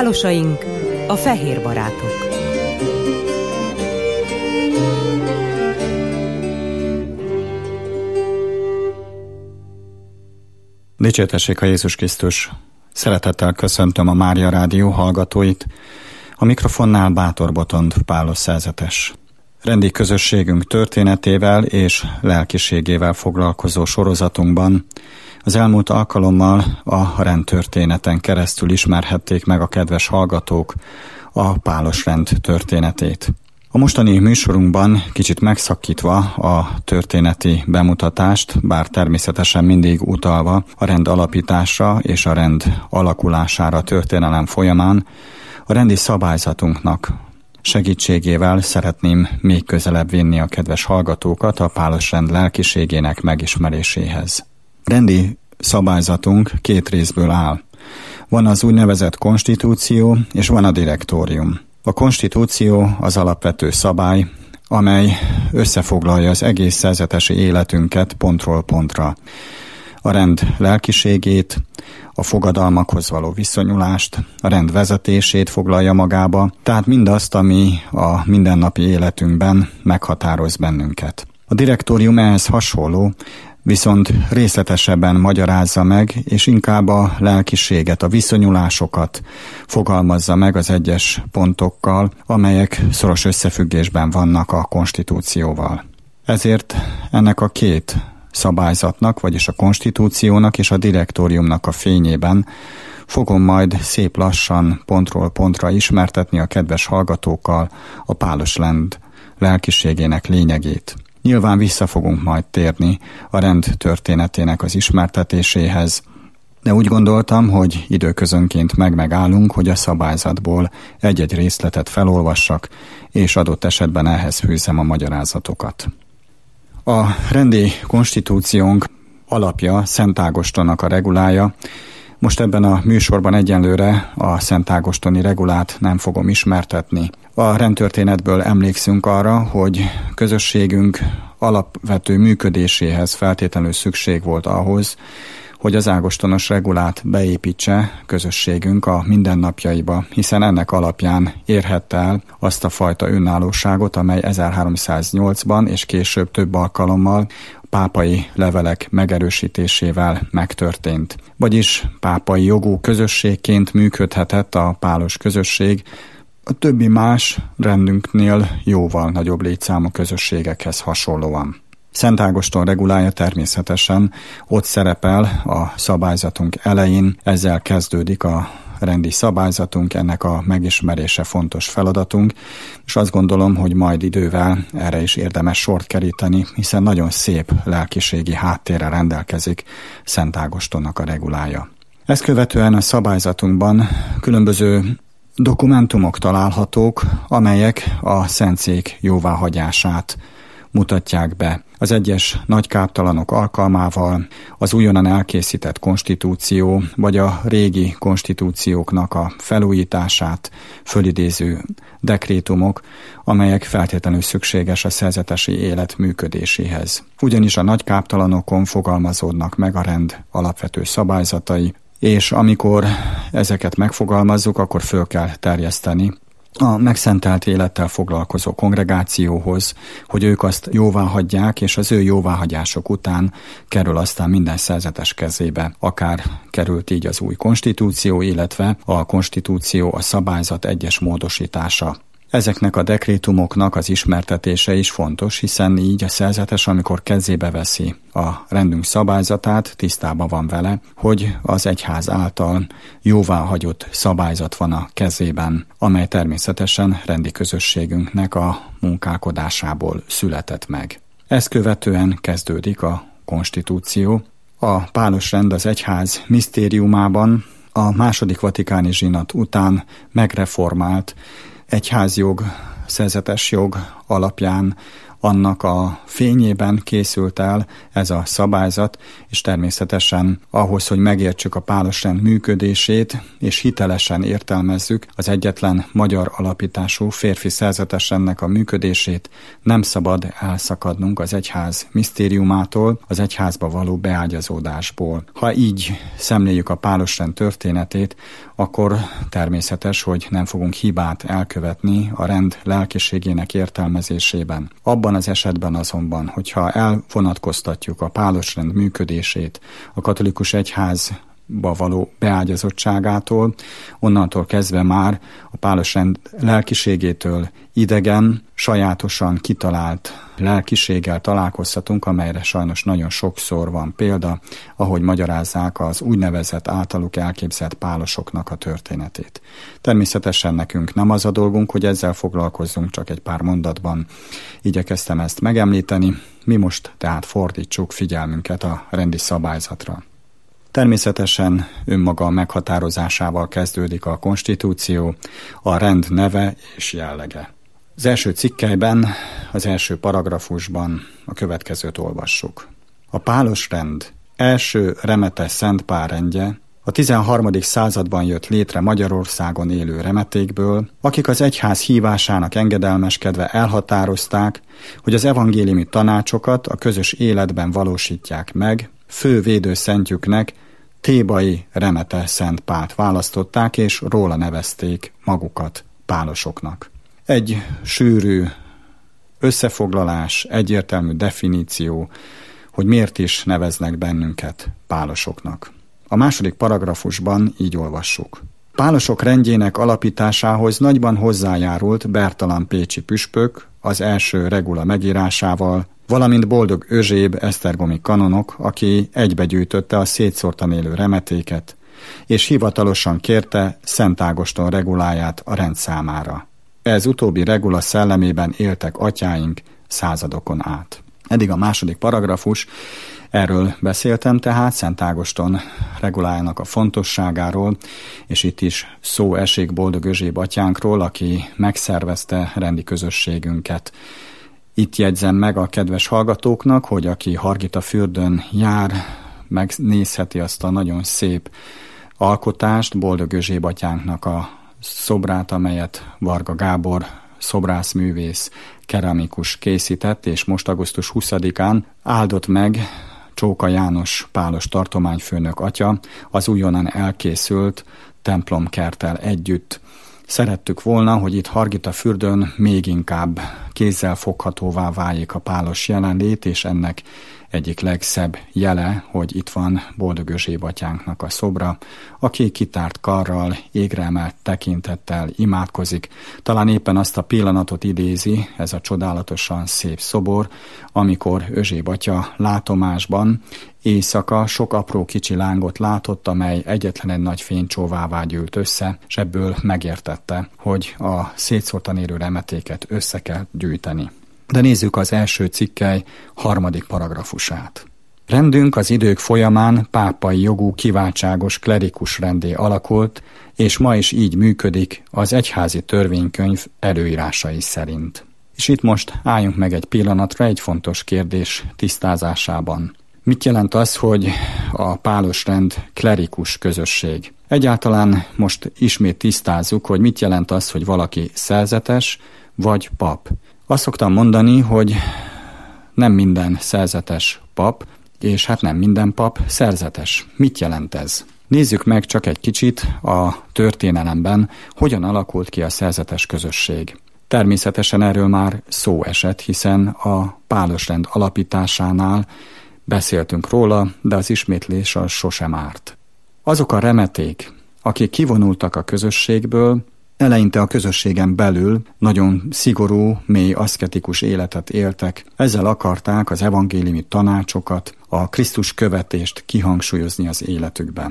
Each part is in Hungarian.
Pálosaink, a fehér barátok. Dicsértessék a Jézus Krisztus! Szeretettel köszöntöm a Mária Rádió hallgatóit, a mikrofonnál Bátor Botond Pálos szerzetes. Rendi közösségünk történetével és lelkiségével foglalkozó sorozatunkban az elmúlt alkalommal a rendtörténeten keresztül ismerhették meg a kedves hallgatók a pálos rend történetét. A mostani műsorunkban kicsit megszakítva a történeti bemutatást, bár természetesen mindig utalva a rend alapításra és a rend alakulására a történelem folyamán, a rendi szabályzatunknak segítségével szeretném még közelebb vinni a kedves hallgatókat a pálos rend lelkiségének megismeréséhez. Rendi szabályzatunk két részből áll. Van az úgynevezett konstitúció, és van a direktórium. A konstitúció az alapvető szabály, amely összefoglalja az egész szerzetesi életünket pontról pontra. A rend lelkiségét, a fogadalmakhoz való viszonyulást, a rend vezetését foglalja magába, tehát mindazt, ami a mindennapi életünkben meghatároz bennünket. A direktórium ehhez hasonló, viszont részletesebben magyarázza meg, és inkább a lelkiséget, a viszonyulásokat fogalmazza meg az egyes pontokkal, amelyek szoros összefüggésben vannak a konstitúcióval. Ezért ennek a két szabályzatnak, vagyis a konstitúciónak és a direktóriumnak a fényében fogom majd szép lassan pontról pontra ismertetni a kedves hallgatókkal a pálos rend lelkiségének lényegét. Nyilván vissza fogunk majd térni a rend történetének az ismertetéséhez, de úgy gondoltam, hogy időközönként megállunk, hogy a szabályzatból egy-egy részletet felolvassak, és adott esetben ehhez fűzzem a magyarázatokat. A rendi konstitúciónk alapja Szent Ágostonnak a regulája. Most ebben a műsorban egyenlőre a Szent Ágostoni regulát nem fogom ismertetni. A rendtörténetből emlékszünk arra, hogy közösségünk alapvető működéséhez feltétlenül szükség volt ahhoz, hogy az ágostonos regulát beépítse közösségünk a mindennapjaiba, hiszen ennek alapján érhette el azt a fajta önállóságot, amely 1308-ban és később több alkalommal pápai levelek megerősítésével megtörtént. Vagyis pápai jogú közösségként működhetett a pálos közösség a többi más rendünknél jóval nagyobb létszámú közösségekhez hasonlóan. Szent Ágoston regulája természetesen ott szerepel a szabályzatunk elején, ezzel kezdődik a rendi szabályzatunk, ennek a megismerése fontos feladatunk, és azt gondolom, hogy majd idővel erre is érdemes sort keríteni, hiszen nagyon szép lelkiségi háttérrel rendelkezik Szent Ágostonnak a regulája. Ezt követően a szabályzatunkban különböző dokumentumok találhatók, amelyek a szentszék jóváhagyását mutatják be. Az egyes nagykáptalanok alkalmával az újonnan elkészített konstitúció, vagy a régi konstitúcióknak a felújítását fölidéző dekrétumok, amelyek feltétlenül szükséges a szerzetesi élet működéséhez. Ugyanis a nagykáptalanokon fogalmazódnak meg a rend alapvető szabályzatai, és amikor ezeket megfogalmazzuk, akkor föl kell terjeszteni a megszentelt élettel foglalkozó kongregációhoz, hogy ők azt jóváhagyják, és az ő jóváhagyások után kerül aztán minden szerzetes kezébe, akár került így az új konstitúció, illetve a konstitúció, a szabályzat egyes módosítása. Ezeknek a dekrétumoknak az ismertetése is fontos, hiszen így a szerzetes, amikor kezébe veszi a rendünk szabályzatát, tisztában van vele, hogy az egyház által jóváhagyott szabályzat van a kezében, amely természetesen rendi közösségünknek a munkálkodásából született meg. Ezt követően kezdődik a konstitúció. A pálos rend az egyház misztériumában a második vatikáni zsinat után megreformált egyházjog, szerzetes jog alapján annak a fényében készült el ez a szabályzat, és természetesen ahhoz, hogy megértsük a pálosrend működését, és hitelesen értelmezzük az egyetlen magyar alapítású férfi szerzetesrendnek a működését, nem szabad elszakadnunk az egyház misztériumától, az egyházba való beágyazódásból. Ha így szemléljük a pálosrend történetét, akkor természetes, hogy nem fogunk hibát elkövetni a rend lelkiségének értelmezésében. Abban az esetben azonban, hogyha elvonatkoztatjuk a pálosrend működését a katolikus egyházba való beágyazottságától, onnantól kezdve már a pálosrend lelkiségétől idegen, sajátosan kitalált lelkiséggel találkozhatunk, amelyre sajnos nagyon sokszor van példa, ahogy magyarázzák az úgynevezett általuk elképzelt pálosoknak a történetét. Természetesen nekünk nem az a dolgunk, hogy ezzel foglalkozzunk, csak egy pár mondatban igyekeztem ezt megemlíteni, mi most tehát fordítsuk figyelmünket a rendi szabályzatra. Természetesen önmaga meghatározásával kezdődik a konstitúció, a rend neve és jellege. Az első cikkelyben, az első paragrafusban a következőt olvassuk. A pálosrend első remete Szent Pál rendje a 13. században jött létre Magyarországon élő remetékből, akik az egyház hívásának engedelmeskedve elhatározták, hogy az evangéliumi tanácsokat a közös életben valósítják meg, fő védőszentjüknek Thébai remete Szent Pált választották, és róla nevezték magukat pálosoknak. Egy sűrű összefoglalás, egyértelmű definíció, hogy miért is neveznek bennünket pálosoknak. A második paragrafusban így olvassuk. Pálosok rendjének alapításához nagyban hozzájárult Bertalan pécsi püspök az első regula megírásával, valamint Boldog Özséb esztergomi kanonok, aki egybegyűjtötte a szétszórtan élő remetéket, és hivatalosan kérte Szent Ágoston reguláját a rend számára. Ez utóbbi regula szellemében éltek atyáink századokon át. Eddig a második paragrafus, erről beszéltem tehát, Szent Ágoston regulájának a fontosságáról, és itt is szó esik Boldog Özséb atyánkról, aki megszervezte rendi közösségünket. Itt jegyzem meg a kedves hallgatóknak, hogy aki Hargitafürdön jár, megnézheti azt a nagyon szép alkotást, Boldog Özséb atyánknak a szobrát, amelyet Varga Gábor szobrászművész, keramikus készített, és most augusztus 20-án áldott meg Csóka János pálos tartományfőnök atya az újonnan elkészült templomkerttel együtt. Szerettük volna, hogy itt Hargitafürdön még inkább kézzel foghatóvá váljék a pálos jelenlét, és ennek egyik legszebb jele, hogy itt van Boldog Özséb atyánknak a szobra, aki kitárt karral, égre emelt tekintettel imádkozik. Talán éppen azt a pillanatot idézi, ez a csodálatosan szép szobor, amikor Özséb atya látomásban éjszaka sok apró kicsi lángot látott, amely egyetlen egy nagy fénycsóvává gyűlt össze, és ebből megértette, hogy a szétszórtan élő remetéket össze kell gyűjteni. De nézzük az első cikkely 3. paragrafusát. Rendünk az idők folyamán pápai jogú kiváltságos klerikus rendé alakult, és ma is így működik az egyházi törvénykönyv előírásai szerint. És itt most álljunk meg egy pillanatra egy fontos kérdés tisztázásában. Mit jelent az, hogy a pálosrend klerikus közösség? Egyáltalán most ismét tisztázzuk, hogy mit jelent az, hogy valaki szerzetes vagy pap. Azt szoktam mondani, hogy nem minden szerzetes pap, és hát nem minden pap szerzetes. Mit jelent ez? Nézzük meg csak egy kicsit a történelemben, hogyan alakult ki a szerzetes közösség. Természetesen erről már szó esett, hiszen a pálosrend alapításánál beszéltünk róla, de az ismétlés az sosem árt. Azok a remeték, akik kivonultak a közösségből, eleinte a közösségen belül nagyon szigorú, mély aszketikus életet éltek. Ezzel akarták az evangéliumi tanácsokat, a Krisztus követést kihangsúlyozni az életükben.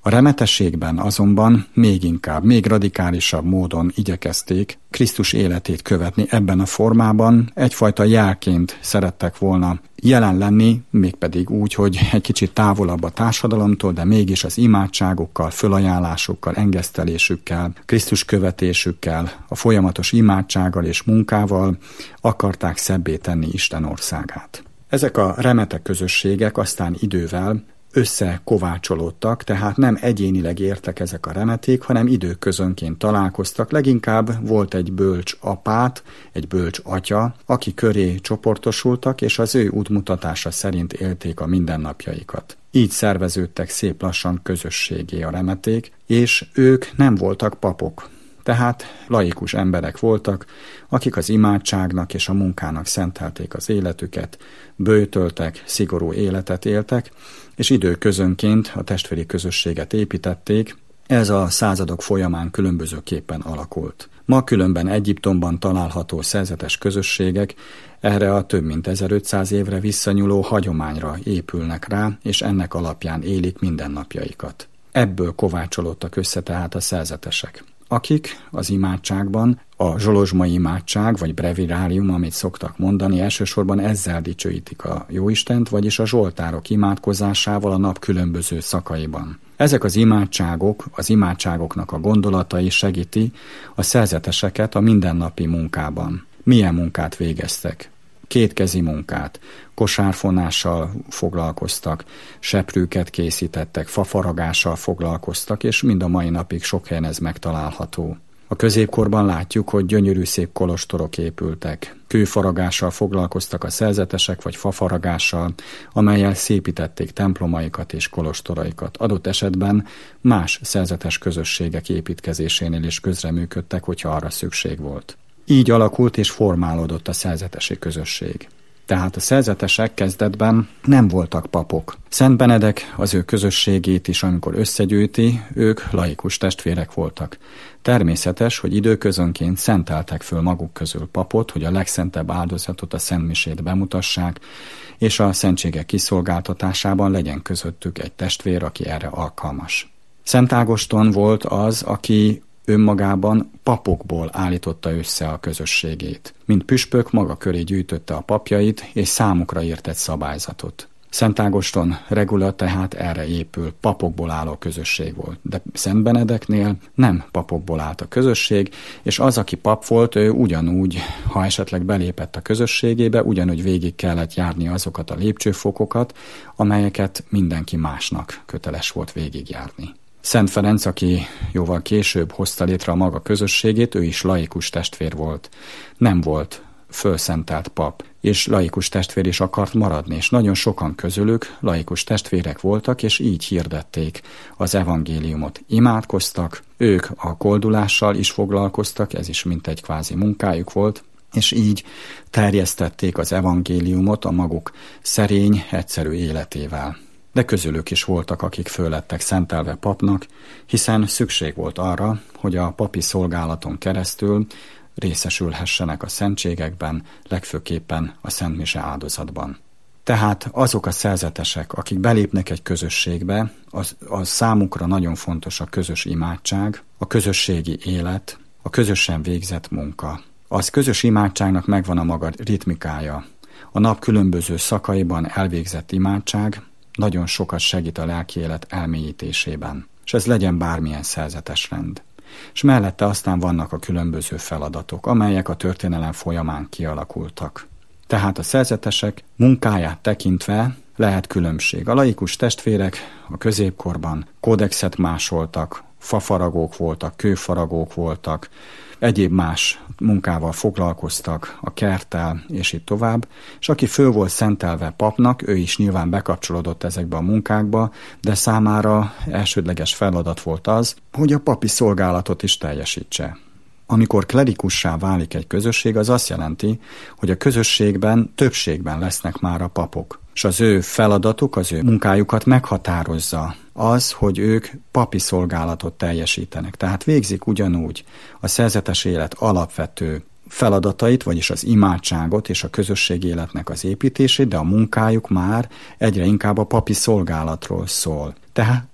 A remetességben azonban még inkább, még radikálisabb módon igyekezték Krisztus életét követni ebben a formában, egyfajta jelként szerettek volna jelen lenni, mégpedig úgy, hogy egy kicsit távolabb a társadalomtól, de mégis az imádságokkal, fölajánlásokkal, engesztelésükkel, Krisztus követésükkel, a folyamatos imádsággal és munkával akarták szebbé tenni Isten országát. Ezek a remetek közösségek aztán idővel összekovácsolódtak, tehát nem egyénileg értek ezek a remeték, hanem időközönként találkoztak. Leginkább volt egy bölcs apát, egy bölcs atya, aki köré csoportosultak, és az ő útmutatása szerint élték a mindennapjaikat. Így szerveződtek szép lassan közösségé a remeték, és ők nem voltak papok. Tehát laikus emberek voltak, akik az imádságnak és a munkának szentelték az életüket, böjtöltek, szigorú életet éltek, és időközönként a testvéri közösséget építették. Ez a századok folyamán különbözőképpen alakult. Ma különben Egyiptomban található szerzetes közösségek erre a több mint 1500 évre visszanyúló hagyományra épülnek rá, és ennek alapján élik mindennapjaikat. Ebből kovácsolódtak össze tehát a szerzetesek, akik az imádságban, a zsolozsmai imádság, vagy breviárium, amit szoktak mondani, elsősorban ezzel dicsőítik a Jóistent, vagyis a zsoltárok imádkozásával a nap különböző szakaiban. Ezek az imádságok, az imádságoknak a gondolatai segíti a szerzeteseket a mindennapi munkában. Milyen munkát végeztek? Kétkezi munkát, kosárfonással foglalkoztak, seprűket készítettek, fafaragással foglalkoztak, és mind a mai napig sok helyen ez megtalálható. A középkorban látjuk, hogy gyönyörű szép kolostorok épültek. Kőfaragással foglalkoztak a szerzetesek, vagy fafaragással, amellyel szépítették templomaikat és kolostoraikat. Adott esetben más szerzetes közösségek építkezésénél is közreműködtek, hogyha arra szükség volt. Így alakult és formálódott a szerzetesi közösség. Tehát a szerzetesek kezdetben nem voltak papok. Szent Benedek az ő közösségét is, amikor összegyűjti, ők laikus testvérek voltak. Természetes, hogy időközönként szenteltek föl maguk közül papot, hogy a legszentebb áldozatot, a szentmisét bemutassák, és a szentségek kiszolgáltatásában legyen közöttük egy testvér, aki erre alkalmas. Szent Ágoston volt az, aki önmagában papokból állította össze a közösségét. Mint püspök maga köré gyűjtötte a papjait, és számukra írt egy szabályzatot. Szent Ágoston regula tehát erre épül, papokból álló közösség volt. De Szent Benedeknél nem papokból állt a közösség, és az, aki pap volt, ő ugyanúgy, ha esetleg belépett a közösségébe, ugyanúgy végig kellett járni azokat a lépcsőfokokat, amelyeket mindenki másnak köteles volt végigjárni. Szent Ferenc, aki jóval később hozta létre a maga közösségét, ő is laikus testvér volt. Nem volt fölszentelt pap, és laikus testvér is akart maradni, és nagyon sokan közülük laikus testvérek voltak, és így hirdették az evangéliumot. Imádkoztak, ők a koldulással is foglalkoztak, ez is mintegy kvázi munkájuk volt, és így terjesztették az evangéliumot a maguk szerény, egyszerű életével. De közülük is voltak, akik föllettek szentelve papnak, hiszen szükség volt arra, hogy a papi szolgálaton keresztül részesülhessenek a szentségekben, legfőképpen a szentmise áldozatban. Tehát azok a szerzetesek, akik belépnek egy közösségbe, az számukra nagyon fontos a közös imádság, a közösségi élet, a közösen végzett munka. Az közös imádságnak megvan a maga ritmikája. A nap különböző szakaiban elvégzett imádság nagyon sokat segít a lelki élet elmélyítésében, és ez legyen bármilyen szerzetes rend. És mellette aztán vannak a különböző feladatok, amelyek a történelem folyamán kialakultak. Tehát a szerzetesek munkáját tekintve lehet különbség. A laikus testvérek a középkorban kódexet másoltak, fafaragók voltak, kőfaragók voltak, egyéb más munkával foglalkoztak, a kerttel, és így tovább, és aki föl volt szentelve papnak, ő is nyilván bekapcsolódott ezekbe a munkákba, de számára elsődleges feladat volt az, hogy a papi szolgálatot is teljesítse. Amikor klerikussá válik egy közösség, az azt jelenti, hogy a közösségben többségben lesznek már a papok, és az ő feladatuk, az ő munkájukat meghatározza az, hogy ők papi szolgálatot teljesítenek. Tehát végzik ugyanúgy a szerzetes élet alapvető feladatait, vagyis az imádságot és a közösségi életnek az építését, de a munkájuk már egyre inkább a papi szolgálatról szól. Tehát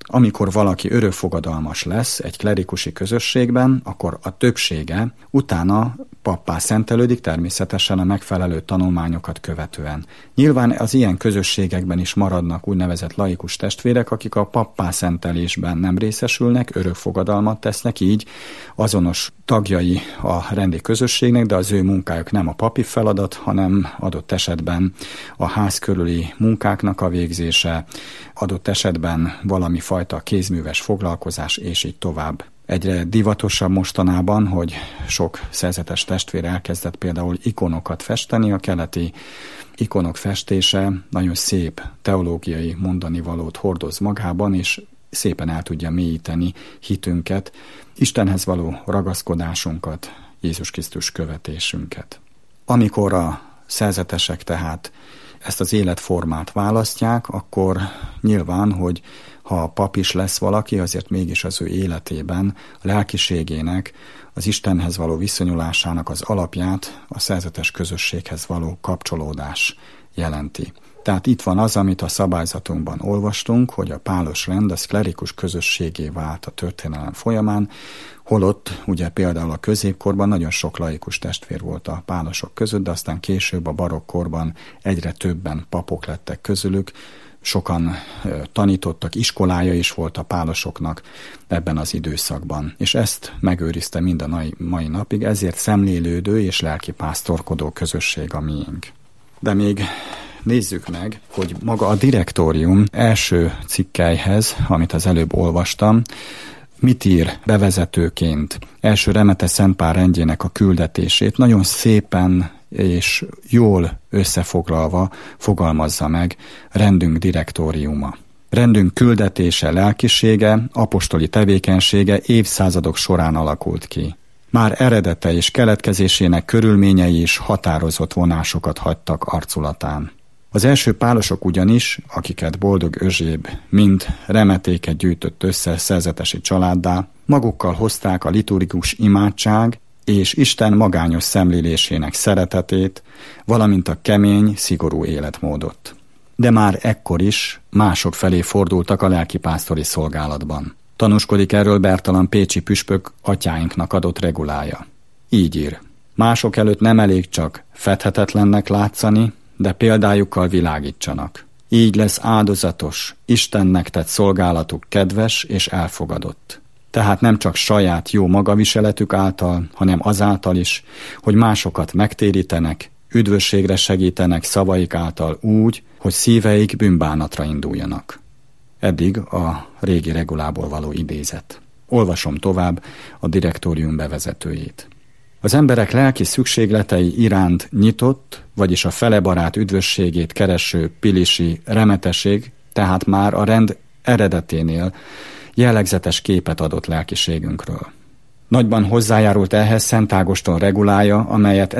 amikor valaki örökfogadalmas lesz egy klerikusi közösségben, akkor a többsége utána pappá szentelődik, természetesen a megfelelő tanulmányokat követően. Nyilván az ilyen közösségekben is maradnak úgynevezett laikus testvérek, akik a pappá szentelésben nem részesülnek, örökfogadalmat tesznek, így azonos tagjai a rendi közösségnek, de az ő munkájuk nem a papi feladat, hanem adott esetben a ház körüli munkáknak a végzése, adott esetben valami fajta kézműves foglalkozás, és így tovább. Egyre divatosabb mostanában, hogy sok szerzetes testvér elkezdett például ikonokat festeni. A keleti ikonok festése nagyon szép teológiai mondanivalót hordoz magában, és szépen el tudja mélyíteni hitünket, Istenhez való ragaszkodásunkat, Jézus Krisztus követésünket. Amikor a szerzetesek tehát ezt az életformát választják, akkor nyilván, hogy ha pap is lesz valaki, azért mégis az ő életében a lelkiségének, az Istenhez való viszonyulásának az alapját a szerzetes közösséghez való kapcsolódás jelenti. Tehát itt van az, amit a szabályzatunkban olvastunk, hogy a pálos rend az klerikus közösségé vált a történelem folyamán, holott ugye például a középkorban nagyon sok laikus testvér volt a pálosok között, de aztán később a barokkorban egyre többen papok lettek közülük, sokan tanítottak, iskolája is volt a pálosoknak ebben az időszakban. És ezt megőrizte mind a mai napig, ezért szemlélődő és lelkipásztorkodó közösség a miénk. De még nézzük meg, hogy maga a direktórium első cikkelyhez, amit az előbb olvastam, mit ír bevezetőként első Remete Szent Pál rendjének a küldetését, nagyon szépen és jól összefoglalva fogalmazza meg rendünk direktóriuma. Rendünk küldetése, lelkisége, apostoli tevékenysége évszázadok során alakult ki. Már eredete és keletkezésének körülményei is határozott vonásokat hagytak arculatán. Az első pálosok ugyanis, akiket Boldog Euzséb mind remetéket gyűjtött össze szerzetesi családdá, magukkal hozták a liturgikus imádság és Isten magányos szemlélésének szeretetét, valamint a kemény, szigorú életmódot. De már ekkor is mások felé fordultak a lelkipásztori szolgálatban. Tanúskodik erről Bertalan pécsi püspök atyáinknak adott regulája. Így ír: mások előtt nem elég csak fedhetetlennek látszani, de példájukkal világítsanak. Így lesz áldozatos, Istennek tett szolgálatuk kedves és elfogadott. Tehát nem csak saját jó magaviseletük által, hanem azáltal is, hogy másokat megtérítenek, üdvösségre segítenek szavaik által úgy, hogy szíveik bűnbánatra induljanak. Eddig a régi regulából való idézet. Olvasom tovább a direktórium bevezetőjét. Az emberek lelki szükségletei iránt nyitott, vagyis a felebarát üdvösségét kereső pilisi remeteség, tehát már a rend eredeténél jellegzetes képet adott lelkiségünkről. Nagyban hozzájárult ehhez Szent Ágoston regulája, amelyet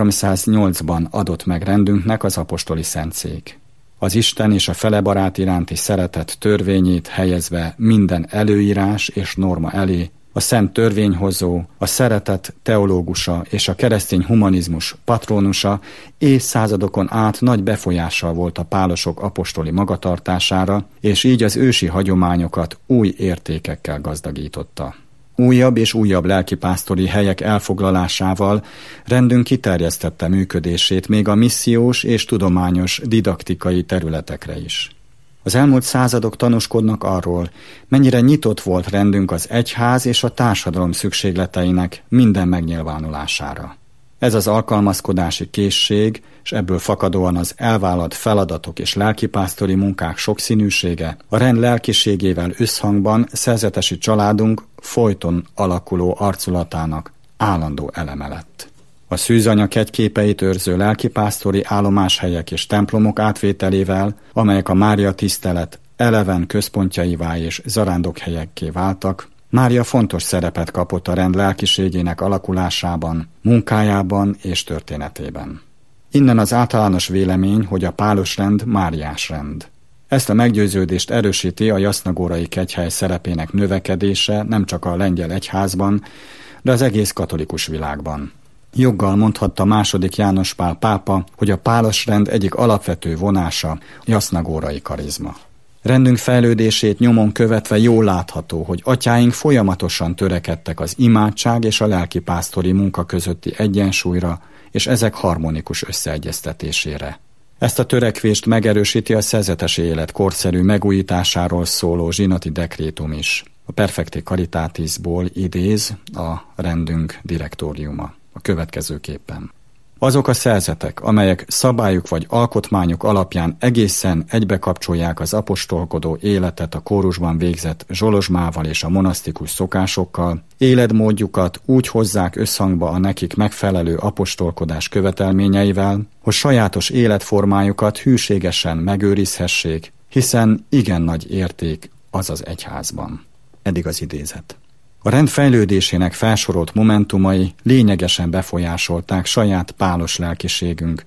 1308-ban adott meg rendünknek az apostoli szentszék. Az Isten és a felebarát iránti szeretet törvényét helyezve minden előírás és norma elé, a szent törvényhozó, a szeretet teológusa és a keresztény humanizmus patronusa évszázadokon át nagy befolyással volt a pálosok apostoli magatartására, és így az ősi hagyományokat új értékekkel gazdagította. Újabb és újabb lelkipásztori helyek elfoglalásával rendünk kiterjesztette működését még a missziós és tudományos didaktikai területekre is. Az elmúlt századok tanúskodnak arról, mennyire nyitott volt rendünk az egyház és a társadalom szükségleteinek minden megnyilvánulására. Ez az alkalmazkodási készség, és ebből fakadóan az elvállalt feladatok és lelkipásztori munkák sokszínűsége a rend lelkiségével összhangban szerzetesi családunk folyton alakuló arculatának állandó eleme lett. A szűzanya kegyképeit őrző lelkipásztori állomáshelyek és templomok átvételével, amelyek a Mária tisztelet eleven központjaivá és zarándokhelyekké váltak, Mária fontos szerepet kapott a rend lelkiségének alakulásában, munkájában és történetében. Innen az általános vélemény, hogy a pálos rend máriás rend. Ezt a meggyőződést erősíti a jasznagórai kegyhely szerepének növekedése nem csak a lengyel egyházban, de az egész katolikus világban. Joggal mondhatta II. János Pál pápa, hogy a pálos rend egyik alapvető vonása jasznagórai karizma. Rendünk fejlődését nyomon követve jól látható, hogy atyáink folyamatosan törekedtek az imádság és a lelkipásztori munka közötti egyensúlyra és ezek harmonikus összeegyeztetésére. Ezt a törekvést megerősíti a szerzetesi élet korszerű megújításáról szóló zsinati dekrétum is. A Perfecti Caritatisból idéz a rendünk direktóriuma a következőképpen. Azok a szerzetek, amelyek szabályuk vagy alkotmányuk alapján egészen egybekapcsolják az apostolkodó életet a kórusban végzett zsolozsmával és a monasztikus szokásokkal, életmódjukat úgy hozzák összhangba a nekik megfelelő apostolkodás követelményeivel, hogy sajátos életformájukat hűségesen megőrizhessék, hiszen igen nagy érték az az egyházban. Eddig az idézet. A rend fejlődésének felsorolt momentumai lényegesen befolyásolták saját pálos lelkiségünk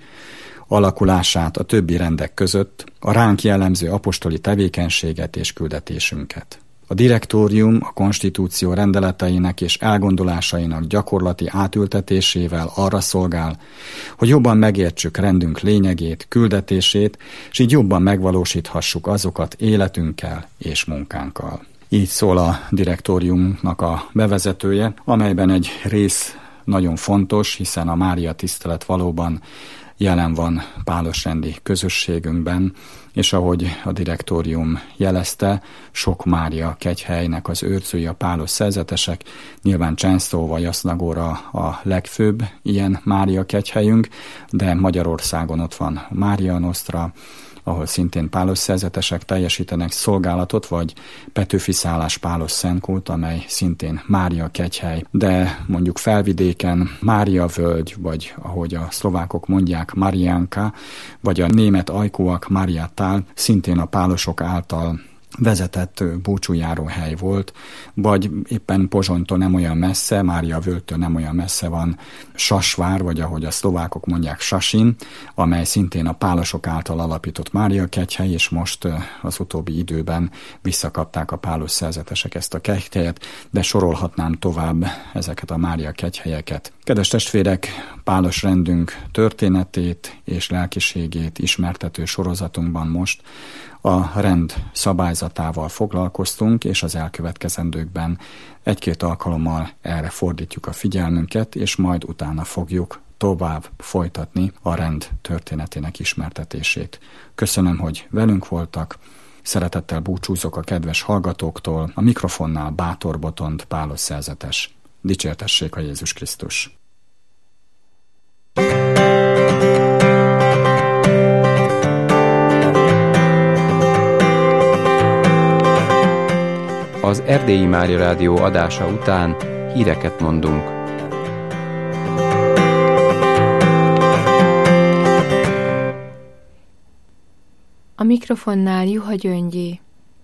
alakulását a többi rendek között, a ránk jellemző apostoli tevékenységet és küldetésünket. A direktórium a konstitúció rendeleteinek és elgondolásainak gyakorlati átültetésével arra szolgál, hogy jobban megértsük rendünk lényegét, küldetését, és így jobban megvalósíthassuk azokat életünkkel és munkánkkal. Így szól a direktóriumnak a bevezetője, amelyben egy rész nagyon fontos, hiszen a Mária tisztelet valóban jelen van pálosrendi közösségünkben, és ahogy a direktórium jelezte, sok Mária kegyhelynek az őrzői a pálos szerzetesek, nyilván Częszló vagy Jasznagóra a legfőbb ilyen Mária kegyhelyünk, de Magyarországon ott van Mária Nostra, ahol szintén pálos szerzetesek teljesítenek szolgálatot, vagy Petőfi Szálás pálos szentkult, amely szintén Mária kegyhely, de mondjuk Felvidéken Mária völgy, vagy ahogy a szlovákok mondják, Mariánka, vagy a német ajkúak Mariátál, szintén a pálosok által vezetett búcsújáró hely volt, vagy éppen Pozsonytól nem olyan messze, Mária völgytől nem olyan messze van Sasvár, vagy ahogy a szlovákok mondják Sasin, amely szintén a pálosok által alapított Mária kegyhely, és most az utóbbi időben visszakapták a pálos szerzetesek ezt a kegyhelyet, de sorolhatnám tovább ezeket a Mária kegyhelyeket. Kedves testvérek, pálos rendünk történetét és lelkiségét ismertető sorozatunkban most a rend szabályzatával foglalkoztunk, és az elkövetkezendőkben egy-két alkalommal erre fordítjuk a figyelmünket, és majd utána fogjuk tovább folytatni a rend történetének ismertetését. Köszönöm, hogy velünk voltak. Szeretettel búcsúzok a kedves hallgatóktól, a mikrofonnál Bátor Botond pálos szerzetes. Dicsértessék a Jézus Krisztus! Az Erdélyi Mária Rádió adása után híreket mondunk. A mikrofonnál Juha Gyöngyi.